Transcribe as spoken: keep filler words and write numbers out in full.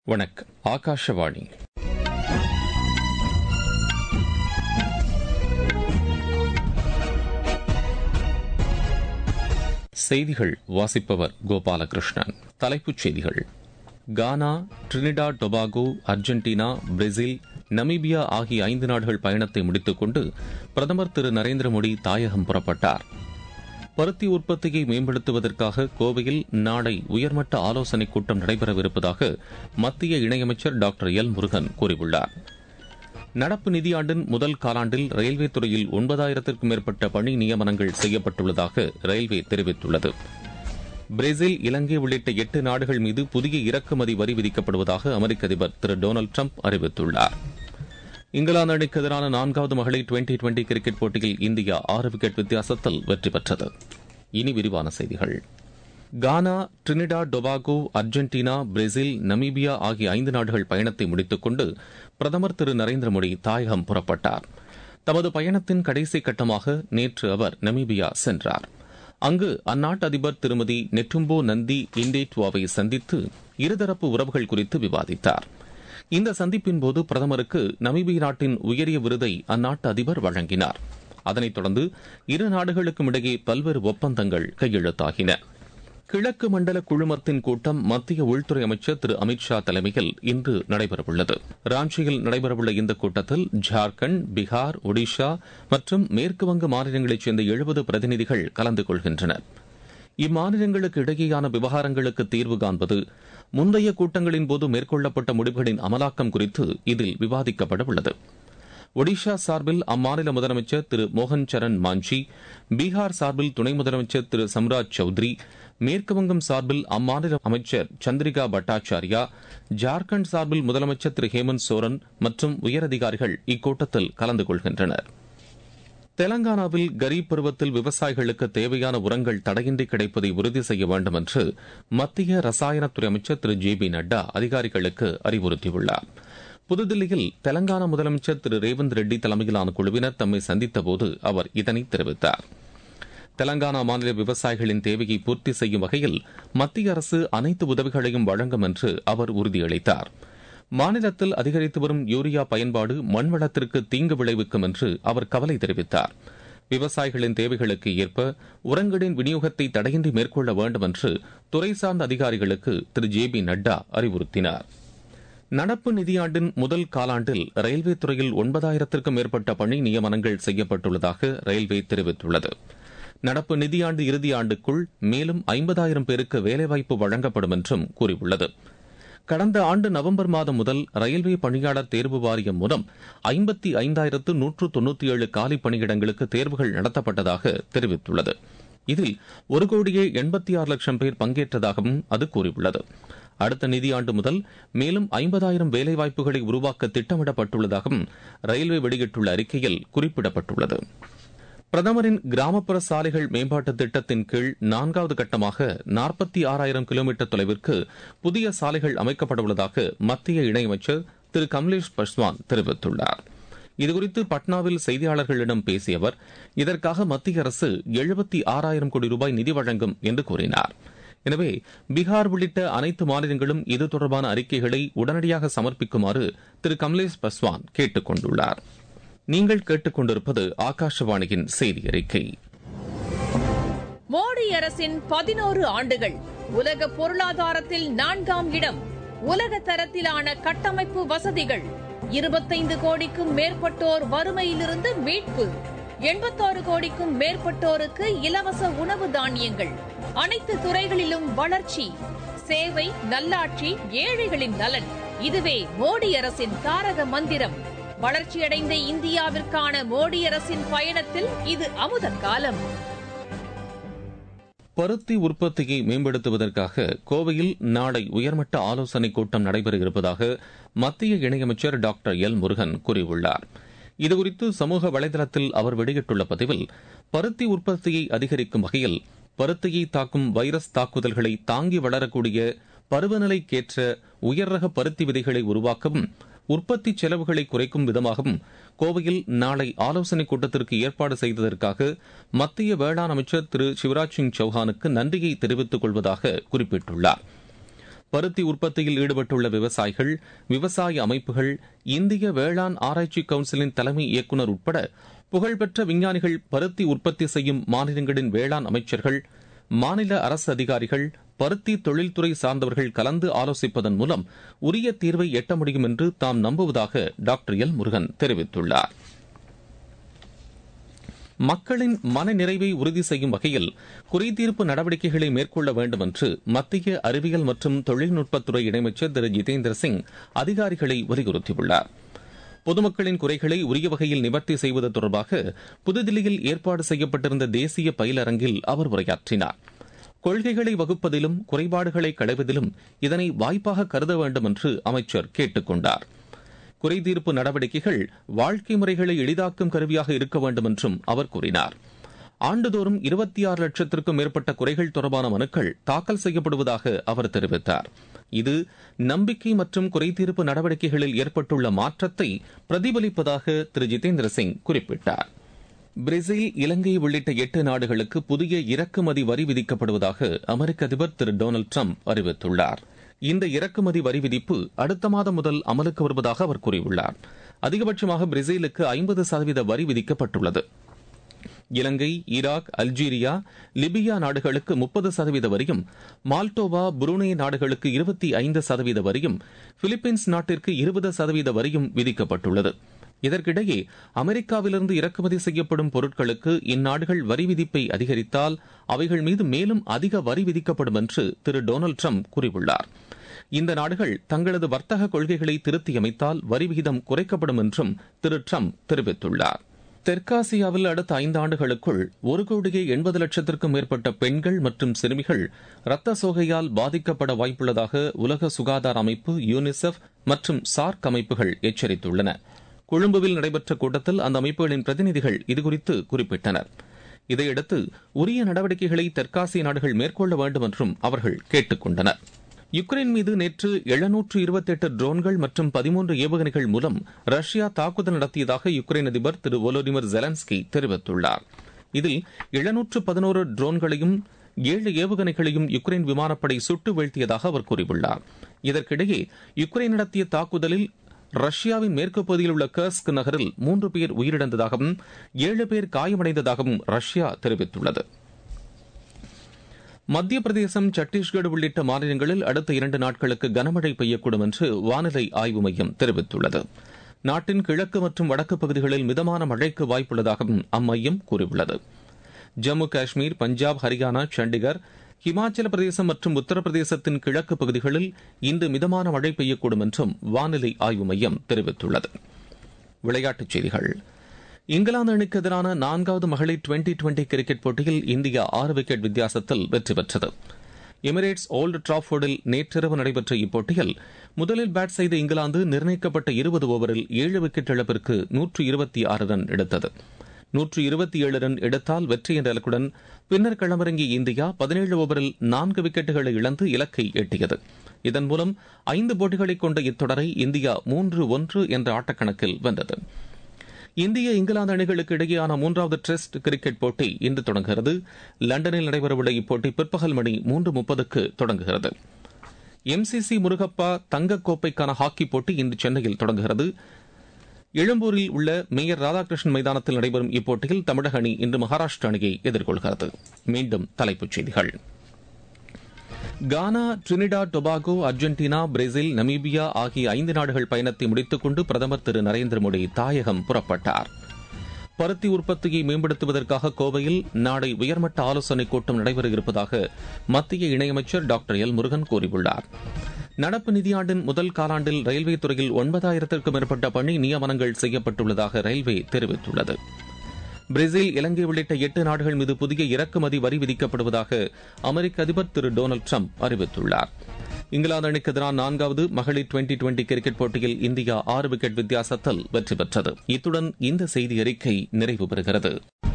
வணக்கம். ஆகாஷவாணி. செய்திகள் வாசிப்பவர் கோபாலகிருஷ்ணன். தலைப்புச் செய்திகள். Ghana, Trinidad Tobago, Argentina, Brazil, Namibia ஆகிய ஐந்து நாடுகள் பயணத்தை முடித்துக் கொண்டு பிரதமர் திரு நரேந்திர மோடி தாயகம் புறப்பட்டார். பருத்தி உற்பத்தியை மேம்படுத்துவதற்காக கோவையில் நாளை உயர்மட்ட ஆலோசனைக் கூட்டம் நடைபெறவிருப்பதாக மத்திய இணையமைச்சர் டாக்டர் எல் முருகன் கூறியுள்ளார். நடப்பு நிதியாண்டின் முதல் காலாண்டில் ரயில்வே துறையில் ஒன்பதாயிரத்திற்கும் மேற்பட்ட பணி நியமனங்கள் செய்யப்பட்டுள்ளதாக ரயில்வே தெரிவித்துள்ளது. பிரேசில், இலங்கை உள்ளிட்ட எட்டு நாடுகள் மீது புதிய இறக்குமதி வரி விதிக்கப்படுவதாக அமெரிக்க அதிபர் திரு டொனால்டு டிரம்ப் அறிவித்துள்ளார். இங்கிலாந்து அணிக்கு எதிரான நான்காவது மகளிர் டுவெண்டி டுவெண்டி கிரிக்கெட் போட்டியில் இந்தியா ஆறு விக்கெட் வித்தியாசத்தில் வெற்றி பெற்றது. இனி விரிவான செய்திகள். Ghana, Trinidad Tobago, Argentina, Brazil, Namibia ஆகிய ஐந்து நாடுகள் பயணத்தை முடித்துக் கொண்டு பிரதமர் திரு நரேந்திர மோடி தாயகம் புறப்பட்டார். தமது பயணத்தின் கடைசி கட்டமாக நேற்று அவர் நமீபியா சென்றார். அங்கு அந்நாட்டு அதிபர் திருமதி நெட்டும்போ நந்தி இண்டேட்வாவை சந்தித்து இருதரப்பு உறவுகள் குறித்து விவாதித்தார். இந்த சந்திப்பின்போது பிரதமருக்கு நமீபிய நாட்டின் உயரிய விருதை அந்நாட்டு அதிபர் வழங்கினார். அதனைத் தொடர்ந்து இரு நாடுகளுக்கும் இடையே பல்வேறு ஒப்பந்தங்கள் கையெழுத்தாகின. கிழக்கு மண்டல குழுமத்தின் கூட்டம் மத்திய உள்துறை அமைச்சர் திரு அமித் ஷா தலைமையில் இன்று நடைபெறவுள்ளது. ராஞ்சியில் நடைபெறவுள்ள இந்த கூட்டத்தில் ஜார்க்கண்ட், பீகார், ஒடிஷா மற்றும் மேற்குவங்க மாநிலங்களைச் சேர்ந்த எழுபது பிரதிநிதிகள் கலந்து கொள்கின்றனர். இம்மாநிலங்களுக்கு இடையேயான விவகாரங்களுக்கு தீர்வு காண்பது, முந்தைய கூட்டங்களின் போது மேற்கொள்ளப்பட்ட முடிவுகளின் அமலாக்கம் குறித்து இதில் விவாதிக்கப்பட உள்ளது. ஒடிஷா சார்பில் அம்மாநில முதலமைச்சர் திரு மோகன் சரண் மாஞ்சி, பீகார் சார்பில் துணை முதலமைச்சர் திரு சம்ராஜ் சௌத்ரி, மேற்குவங்கம் சார்பில் அம்மாநில அமைச்சர் சந்திரிகா பட்டாச்சாரியா, ஜார்க்கண்ட் சார்பில் முதலமைச்சர் திரு ஹேமந்த் சோரன் மற்றும் உயரதிகாரிகள் இக்கூட்டத்தில் கலந்து கொள்கின்றனர். தெலங்கானாவில் கரீப் பருவத்தில் விவசாயிகளுக்கு தேவையான உரங்கள் தடையின்றி கிடைப்பதை உறுதி செய்ய வேண்டும் என்று மத்திய ரசாயனத்துறை அமைச்சர் திரு ஜே பி நட்டா அதிகாரிகளுக்கு அறிவுறுத்தியுள்ளார். புதுதில்லியில் தெலங்கானா முதலமைச்சர் திரு ரேவந்த் ரெட்டி தலைமையிலான குழுவினர் தம்மை சந்தித்தபோது அவர் இதனை தெரிவித்தார். தெலங்கானா மாநில விவசாயிகளின் தேவையை பூர்த்தி செய்யும் வகையில் மத்திய அரசு அனைத்து உதவிகளையும் வழங்கும் என்று அவர் உறுதியளித்தார். மாநிலத்தில் அதிகரித்து வரும் யூரியா பயன்பாடு மண்வளத்திற்கு தீங்கு விளைவிக்கும் என்று அவர் கவலை தெரிவித்தார். விவசாயிகளின் தேவைகளுக்கு ஏற்ப உரங்களின் விநியோகத்தை தடையின்றி மேற்கொள்ள வேண்டும் என்று துறை சார்ந்த அதிகாரிகளுக்கு திரு ஜே பி நட்டா அறிவுறுத்தினார். நடப்பு நிதியாண்டின் முதல் காலாண்டில் ரயில்வே துறையில் ஒன்பதாயிரத்திற்கும் மேற்பட்ட பணி நியமனங்கள் செய்யப்பட்டுள்ளதாக ரயில்வே தெரிவித்துள்ளது. நடப்பு நிதியாண்டு இறுதி ஆண்டுக்குள் மேலும் ஐம்பதாயிரம் பேருக்கு வேலைவாய்ப்பு வழங்கப்படும் என்றும் கூறியுள்ளது. கடந்த ஆண்டு நவம்பர் மாதம் முதல் ரயில்வே பணியாளர் தேர்வு வாரியம் மூலம் ஐம்பத்தி ஐந்தாயிரத்து நூற்று தொன்னூற்றி ஏழு காலி பணியிடங்களுக்கு தேர்வுகள் நடத்தப்பட்டதாக தெரிவித்துள்ளது. இதில் ஒரு கோடியே எண்பத்தி ஆறு லட்சம் பேர் பங்கேற்றதாகவும் அது கூறியுள்ளது. அடுத்த நிதியாண்டு முதல் மேலும் ஐம்பதாயிரம் வேலைவாய்ப்புகளை உருவாக்க திட்டமிடப்பட்டுள்ளதாகவும் ரயில்வே வெளியிட்டுள்ள அறிக்கையில் குறிப்பிடப்பட்டுள்ளது. பிரதமரின் கிராமப்புற சாலைகள் மேம்பாட்டு திட்டத்தின் கீழ் நான்காவது கட்டமாக நாற்பத்தி ஆறாயிரம் கிலோமீட்டர் தொலைவிற்கு புதிய சாலைகள் அமைக்கப்படவுள்ளதாக மத்திய இணையமைச்சர் திரு கமலேஷ் பஸ்வான் தெரிவித்துள்ளார். இதுகுறித்து பட்னாவில் செய்தியாளர்களிடம் பேசிய அவர், இதற்காக மத்திய அரசு எழுபத்தி ஆறாயிரம் கோடி ரூபாய் நிதி வழங்கும் என்று கூறினார். எனவே பீகார் உள்ளிட்ட அனைத்து மாநிலங்களும் இது தொடர்பான அறிக்கைகளை உடனடியாக சமர்ப்பிக்குமாறு திரு கமலேஷ் பஸ்வான் கேட்டுக் கொண்டுள்ளார். நீங்கள் கேட்டுக் கொண்டிருப்பது ஆகாஷவாணியின் செய்தி அறிக்கை. மோடி அரசின் பதினோரு ஆண்டுகள், உலக பொருளாதாரத்தில் நான்காம் இடம், உலக தரத்திலான கட்டமைப்பு வசதிகள், இருபத்தைந்து கோடிக்கும் மேற்பட்டோர் வறுமையிலிருந்து மீட்பு, எண்பத்தாறு கோடிக்கும் மேற்பட்டோருக்கு இலவச உணவு தானியங்கள், அனைத்து துறைகளிலும் வளர்ச்சி, சேவை, நல்லாட்சி, ஏழைகளின் நலன். இதுவே மோடி அரசின் தாரக மந்திரம். வளர்ச்சியடைந்த இந்தியாவிற்கான மோடி அரசின் பயணத்தில் இது அமுத காலம். பருத்தி உற்பத்தியை மேம்படுத்துவதற்காக கோவையில் நாளை உயர்மட்ட ஆலோசனைக் கூட்டம் நடைபெற இருப்பதாக மத்திய இணையமைச்சர் டாக்டர் எல் முருகன் கூறியுள்ளார். இதுகுறித்து சமூக வலைதளத்தில் அவர் வெளியிட்டுள்ள பதிவில், பருத்தி உற்பத்தியை அதிகரிக்கும் வகையில் பருத்தியை தாக்கும் வைரஸ் தாக்குதல்களை தாங்கி வளரக்கூடிய பருவநிலைக்கேற்ற உயர்ரக பருத்தி விதைகளை உருவாக்கவும் உற்பத்தி செலவுகளை குறைக்கும் விதமாகவும் கோவையில் நாளை ஆலோசனைக் கூட்டத்திற்கு ஏற்பாடு செய்ததற்காக மத்திய வேளாண் அமைச்சர் திரு சிவராஜ் சிங் சௌஹானுக்கு நன்றியை தெரிவித்துக் கொள்வதாக குறிப்பிட்டுள்ளார். பருத்தி உற்பத்தியில் ஈடுபட்டுள்ள விவசாயிகள், விவசாய அமைப்புகள், இந்திய வேளாண் ஆராய்ச்சி கவுன்சிலின் தலைமை இயக்குநர் உட்பட புகழ்பெற்ற விஞ்ஞானிகள், பருத்தி உற்பத்தி செய்யும் மாநிலங்களின் வேளாண் அமைச்சர்கள், மாநில அரசு அதிகாரிகள், பருத்தி தொழில்துறை சார்ந்தவர்கள் கலந்து ஆலோசிப்பதன் மூலம் உரிய தீர்வை எட்ட முடியும் என்று தாம் நம்புவதாக டாக்டர் எல் முருகன் தெரிவித்துள்ளார். மக்களின் மனநிறைவை உறுதி செய்யும் வகையில் குறைதீர்ப்பு நடவடிக்கைகளை மேற்கொள்ள வேண்டும் என்று மத்திய அறிவியல் மற்றும் தொழில்நுட்பத்துறை இணையமைச்சர் திரு ஜிதேந்திர சிங் அதிகாரிகளை வலியுறுத்தியுள்ளார். பொதுமக்களின் குறைகளை உரிய வகையில் நிவர்த்தி செய்வது தொடர்பாக புதுதில்லியில் ஏற்பாடு செய்யப்பட்டிருந்த தேசிய பயிலரங்கில் அவர் உரையாற்றினார். கொள்கைகளை வகுப்பதிலும் குறைபாடுகளை களைவதிலும் இதனை வாய்ப்பாக கருத வேண்டும் என்று அமைச்சர் கேட்டுக் கொண்டார். குறைதீர்ப்பு நடவடிக்கைகள் வாழ்க்கை முறைகளை எளிதாக்கும் கருவியாக இருக்க வேண்டும் என்றும் அவர் கூறினார். ஆண்டுதோறும் இருபத்தி ஆறு லட்சத்திற்கும் மேற்பட்ட குறைகள் தொடர்பான மனுக்கள் தாக்கல் செய்யப்படுவதாக அவர் தெரிவித்தார். இது நம்பிக்கை மற்றும் குறைதீர்ப்பு நடவடிக்கைகளில் ஏற்பட்டுள்ள மாற்றத்தை பிரதிபலிப்பதாக திரு ஜிதேந்திர சிங் குறிப்பிட்டார். பிரேசில், இலங்கை உள்ளிட்ட எட்டு நாடுகளுக்கு புதிய இறக்குமதி வரி விதிக்கப்படுவதாக அமெரிக்க அதிபர் திரு டொனால்டு டிரம்ப் அறிவித்துள்ளார். இந்த இறக்குமதி வரி விதிப்பு அடுத்த மாதம் முதல் அமலுக்கு வருவதாக அவர் கூறியுள்ளார். அதிகபட்சமாக பிரேசிலுக்கு ஐம்பது சதவீத வரி விதிக்கப்பட்டுள்ளது. இலங்கை, ஈராக், அல்ஜீரியா, லிபியா நாடுகளுக்கு முப்பது சதவீத வரியும், மால்டோவா, புருனே நாடுகளுக்கு இருபத்தி ஐந்து சதவீத வரியும், பிலிப்பைன்ஸ் நாட்டிற்கு இருபது சதவீத வரியும் விதிக்கப்பட்டுள்ளது. இதற்கிடையே அமெரிக்காவிலிருந்து இறக்குமதி செய்யப்படும் பொருட்களுக்கு இந்நாடுகள் வரி விதிப்பை அதிகரித்தால் அவைகள் மீது மேலும் அதிக வரி விதிக்கப்படும் என்று திரு டொனால்டு டிரம்ப் கூறியுள்ளார். இந்த நாடுகள் தங்களது வர்த்தக கொள்கைகளை திருத்தியமைத்தால் வரி விகிதம் குறைக்கப்படும் என்றும் திரு டிரம்ப் தெரிவித்துள்ளார். தெற்காசியாவில் அடுத்த ஐந்து ஆண்டுகளுக்குள் ஒரு கோடியே எண்பது லட்சத்திற்கும் மேற்பட்ட பெண்கள் மற்றும் சிறுமிகள் இரத்த சோகையால் பாதிக்கப்பட வாய்ப்புள்ளதாக உலக சுகாதார அமைப்பு, யூனிசெஃப் மற்றும் சார்க் அமைப்புகள் எச்சரித்துள்ளன. கொழும்புவில் நடைபெற்ற கூட்டத்தில் அந்த அமைப்புகளின் பிரதிநிதிகள் இதுகுறித்து குறிப்பிட்டனர். இதையடுத்து உரிய நடவடிக்கைகளை தெற்காசிய நாடுகள் மேற்கொள்ள வேண்டும் என்றும் அவர்கள் கேட்டுக் கொண்டனர். யுக்ரைன் மீது நேற்று எழுநூற்று இருபத்தி எட்டு ட்ரோன்கள் மற்றும் பதிமூன்று ஏவுகணைகள் மூலம் ரஷ்யா தாக்குதல் நடத்தியதாக யுக்ரைன் அதிபர் திரு வோலோடிமிர் ஜெலன்ஸ்கி தெரிவித்துள்ளார். இதில் எழுநூற்று பதினோரு ட்ரோன்களையும் ஏழு ஏவுகணைகளையும் யுக்ரைன் விமானப்படை சுட்டு வீழ்த்தியதாக அவர் கூறியுள்ளார். இதற்கிடையே யுக்ரைன் நடத்திய தாக்குதலில் ரஷ்யாவின் மேற்கு பகுதியில் உள்ள கர்ஸ்க் நகரில் மூன்று பேர் உயிரிழந்ததாகவும் ஏழு பேர் காயமடைந்ததாகவும் ரஷ்யா தெரிவித்துள்ளது. மத்திய பிரதேசம், சத்தீஸ்கர் உள்ளிட்ட மாநிலங்களில் அடுத்த இரண்டு நாட்களுக்கு கனமழை பெய்யக்கூடும் என்று வானிலை ஆய்வு மையம் தெரிவித்துள்ளது. நாட்டின் கிழக்கு மற்றும் வடக்கு பகுதிகளில் மிதமான மழைக்கு வாய்ப்புள்ளதாகவும் அம்மையம் கூறியுள்ளது. ஜம்மு காஷ்மீர், பஞ்சாப், ஹரியானா, சண்டிகர், ஹிமாச்சல பிரதேசம் மற்றும் உத்தரப்பிரதேசத்தின் கிழக்கு பகுதிகளில் இன்று மிதமான மழை பெய்யக்கூடும் என்றும் வானிலை ஆய்வு மையம் தெரிவித்துள்ளது. விளையாட்டுச் செய்திகள். இங்கிலாந்து அணிக்கு எதிரான நான்காவது மகளிர் டுவெண்டி டுவெண்டி கிரிக்கெட் போட்டியில் இந்தியா ஆறு விக்கெட் வித்தியாசத்தில் வெற்றி பெற்றது. எமிரேட்ஸ் ஓல்டு டிராஃபோர்டில் நேற்றிரவு நடைபெற்ற இப்போட்டியில் முதலில் பேட் செய்த இங்கிலாந்து நிர்ணயிக்கப்பட்ட இருபது ஓவரில் ஏழு விக்கெட் இழப்பிற்கு நூற்று இருபத்தி ஆறு ரன் எடுத்தது. நூற்று இருபத்தி ஏழு ரன் எடுத்தால் வெற்றி என்ற இலக்குடன் பின்னர் களமிறங்கிய இந்தியா பதினேழு ஓவரில் நான்கு விக்கெட்டுகளை இழந்து இலக்கை எட்டியது. இதன் மூலம் ஐந்து போட்டிகளை கொண்ட இத்தொடரை இந்தியா மூன்று ஒன்று என்ற ஆட்டக்கணக்கில் வென்றது. இந்திய இங்கிலாந்து அணிகளுக்கு இடையேயான மூன்றாவது டெஸ்ட் கிரிக்கெட் போட்டி இன்று தொடங்குகிறது. லண்டனில் நடைபெறவுள்ள இப்போட்டி பிற்பகல் மணி மூன்று முப்பதுக்கு தொடங்குகிறது. எம் சி சி முருகப்பா தங்கக்கோப்பைக்கான ஹாக்கி போட்டி இன்று சென்னையில் தொடங்குகிறது. எழும்பூரில் உள்ள மேயர் ராதாகிருஷ்ணன் மைதானத்தில் நடைபெறும் இப்போட்டியில் தமிழக அணி இன்று மகாராஷ்டிரா அணியை எதிர்கொள்கிறது. மீண்டும் தலைப்புச் செய்திகள். Ghana, Trinidad Tobago, Argentina, Brazil, Namibia ஆகிய ஐந்து நாடுகள் பயணத்தை முடித்துக் கொண்டு பிரதமர் திரு நரேந்திர மோடி தாயகம் புறப்பட்டார். பருத்தி உற்பத்தியை மேம்படுத்துவதற்காக கோவையில் நாளை உயர்மட்ட ஆலோசனைக் கூட்டம் நடைபெற இருப்பதாக மத்திய இணையமைச்சர் டாக்டர் எல் முருகன் கூறியுள்ளார். நடப்பு நிதியாண்டின் முதல் காலாண்டில் ரயில்வே துறையில் ஒன்பதாயிரத்திற்கும் மேற்பட்ட பணி நியமனங்கள் செய்யப்பட்டுள்ளதாக ரயில்வே தெரிவித்துள்ளது. பிரேசில், இலங்கை உள்ளிட்ட எட்டு நாடுகள் மீது புதிய இறக்குமதி வரி விதிக்கப்படுவதாக அமெரிக்க அதிபர் திரு டொனால்டு டிரம்ப் அறிவித்துள்ளார். இங்கிலாந்து அணிக்கு எதிரான நான்காவது மகளிர் டுவெண்டி டுவெண்டி கிரிக்கெட் போட்டியில் இந்தியா ஆறு விக்கெட் வித்தியாசத்தில் வெற்றி பெற்றது. இத்துடன் இந்த செய்தி அறிக்கை நிறைவு பெறுகிறது.